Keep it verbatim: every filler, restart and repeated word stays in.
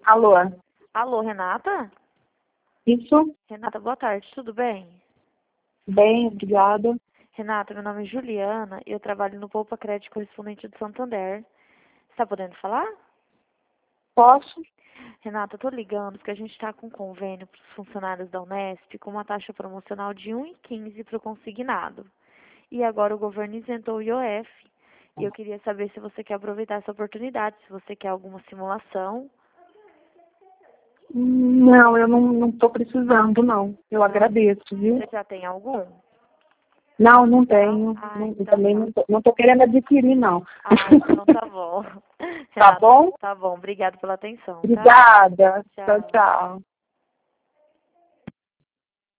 Alô? Alô, Renata? Isso? Renata, boa tarde, tudo bem? Bem, obrigada. Renata, meu nome é Juliana e eu trabalho no Poupa Crédito Correspondente do Santander. Está podendo falar? Posso? Renata, eu tô ligando porque a gente está com um convênio para os funcionários da Unesp com uma taxa promocional de um vírgula quinze para o consignado. E agora o governo isentou o I O F. E eu queria saber se você quer aproveitar essa oportunidade, se você quer alguma simulação. Não, eu não, não tô precisando, não. Eu agradeço, viu? Você já tem algum? Não, não tenho. Ah, Não, então também tá. não tô, não tô querendo adquirir, não. Ah, então tá bom. Tá Renata, bom? tá bom. Obrigada pela atenção, tá? Obrigada. Tchau, Tchau. tchau.